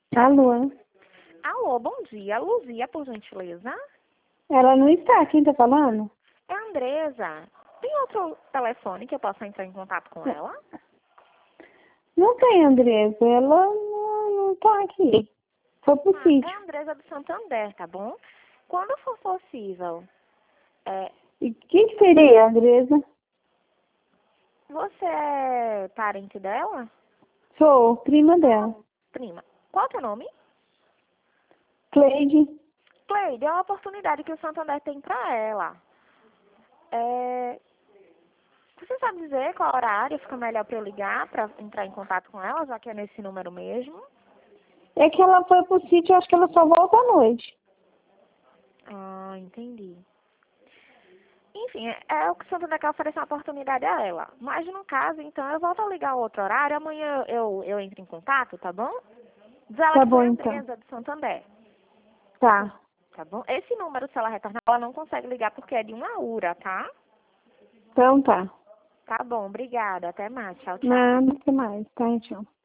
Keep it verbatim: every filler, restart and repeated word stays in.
Alô? Alô, bom dia. Luzia, por gentileza. Ela não está. Quem tá falando? É a Andresa. Tem outro telefone que eu possa entrar em contato com ela? Não tem, Andresa. Ela não, não tá aqui. Foi pro Ah, é a sítio. Andresa do Santander, tá bom? Quando for possível, é, E o que, que seria, Andresa? você é parente dela? Sou prima dela. Prima. Qual é o teu nome? Cleide. Cleide, é uma oportunidade que o Santander tem pra ela. É, você sabe dizer qual horário fica melhor pra eu ligar, pra entrar em contato com ela, já que é nesse número mesmo? É que ela foi pro sítio, acho que ela só volta à noite. Ah, entendi. Enfim, é é o que o Santander quer oferecer uma oportunidade a ela. Mas no caso, então, eu volto a ligar outro horário, amanhã eu, eu entro em contato, tá bom? Diz ela Tá que foi bom, a então. Andresa do Santander, Tá. tá bom? Esse número, se ela retornar, ela não consegue ligar porque é de uma URA, tá? Então tá. Tá bom, obrigada. Até mais. Tchau, tchau. Nada, até mais. Tá, tchau.